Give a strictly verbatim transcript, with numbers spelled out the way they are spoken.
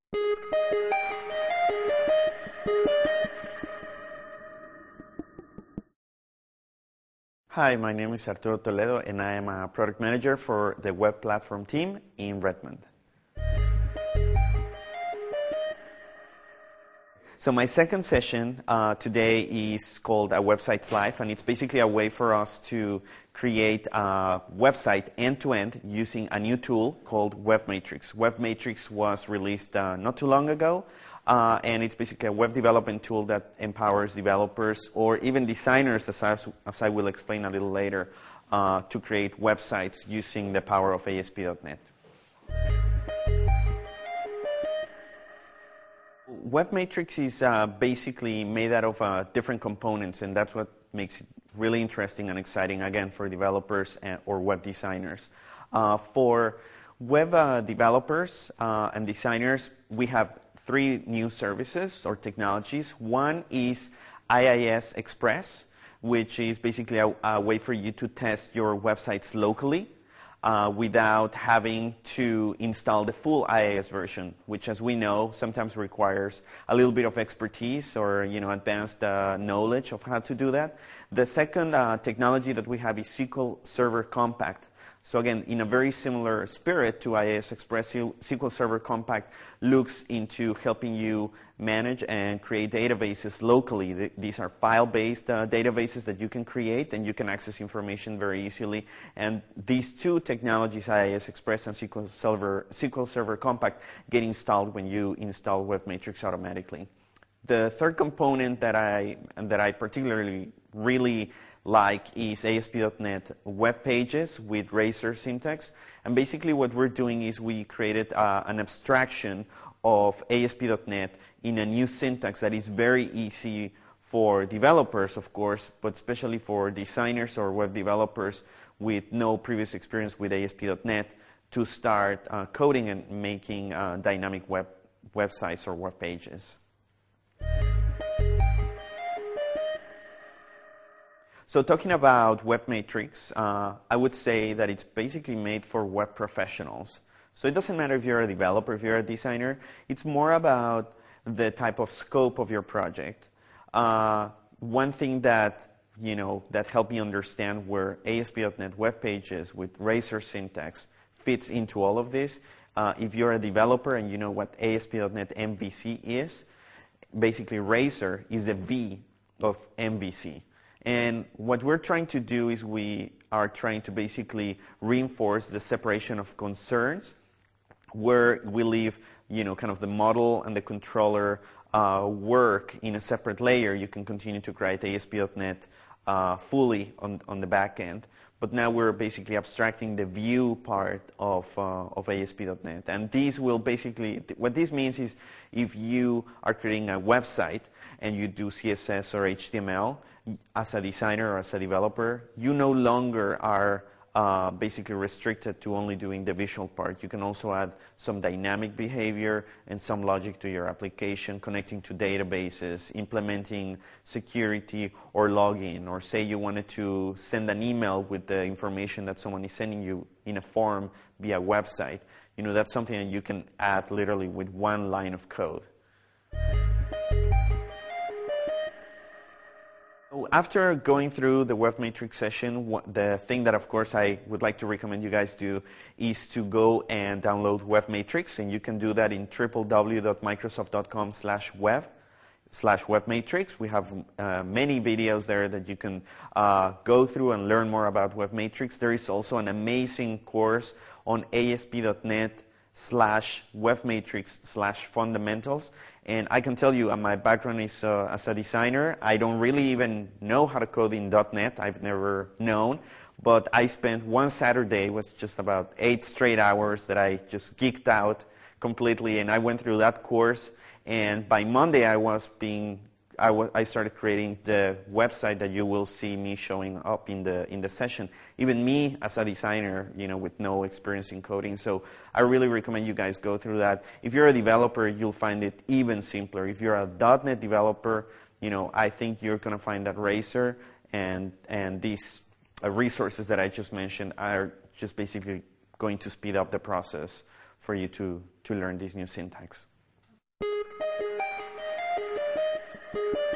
Hi, my name is Arturo Toledo, and I am a product manager for the web platform team in Redmond. So my second session uh, today is called A Website's Life, and it's basically a way for us to create a website end-to-end using a new tool called WebMatrix. WebMatrix was released uh, not too long ago, uh, and it's basically a web development tool that empowers developers or even designers, as I, as I will explain a little later, uh, to create websites using the power of A S P dot net. WebMatrix is uh, basically made out of uh, different components, and that's what makes it really interesting and exciting, again, for developers and, or web designers. Uh, for web uh, developers uh, and designers, we have three new services or technologies. One is I I S Express, which is basically a, a way for you to test your websites locally. Uh, without having to install the full I I S version, which, as we know, sometimes requires a little bit of expertise or you know advanced uh, knowledge of how to do that. The second uh, technology that we have is S Q L Server Compact. So again, in a very similar spirit to I I S Express, S Q L Server Compact looks into helping you manage and create databases locally. These are file-based uh, databases that you can create, and you can access information very easily. And these two technologies, I I S Express and S Q L Server, S Q L Server Compact, get installed when you install WebMatrix automatically. The third component that I, that I particularly really like is A S P dot net web pages with Razor syntax. And basically what we're doing is we created uh, an abstraction of A S P dot net in a new syntax that is very easy for developers, of course, but especially for designers or web developers with no previous experience with A S P dot net to start uh, coding and making uh, dynamic web websites or web pages. So talking about WebMatrix, uh, I would say that it's basically made for web professionals. So it doesn't matter if you're a developer, if you're a designer. It's more about the type of scope of your project. Uh, one thing that you know that helped me understand where A S P dot net web pages with Razor syntax fits into all of this. Uh, if you're a developer and you know what A S P dot net M V C is, basically Razor is the V of M V C. And what we're trying to do is we are trying to basically reinforce the separation of concerns, where we leave, you know, kind of the model and the controller uh, work in a separate layer. You can continue to create A S P dot net uh, fully on, on the back end. But now we're basically abstracting the view part of, uh, of A S P dot net. And these will basically, what this means is if you are creating a website and you do C S S or H T M L, as a designer or as a developer, you no longer are uh, basically restricted to only doing the visual part. You can also add some dynamic behavior and some logic to your application, connecting to databases, implementing security or login, or say you wanted to send an email with the information that someone is sending you in a form via website. You know, that's something that you can add literally with one line of code. After going through the WebMatrix session, the thing that, of course, I would like to recommend you guys do is to go and download WebMatrix, and you can do that in w w w dot microsoft dot com slash web slash WebMatrix. We have uh, many videos there that you can uh, go through and learn more about WebMatrix. There is also an amazing course on A S P dot net slash WebMatrix slash fundamentals. And I can tell you, uh, my background is uh, as a designer. I don't really even know how to code in .NET. I've never known. But I spent one Saturday, it was just about eight straight hours that I just geeked out completely. And I went through that course. And by Monday, I was being, I, was, I started creating the website that you will see me showing up in the in the session. Even me as a designer, you know, with no experience in coding. So I really recommend you guys go through that. If you're a developer, you'll find it even simpler. If you're a .NET developer, you know, I think you're going to find that Razor and and these uh, resources that I just mentioned are just basically going to speed up the process for you to to learn this new syntax. you.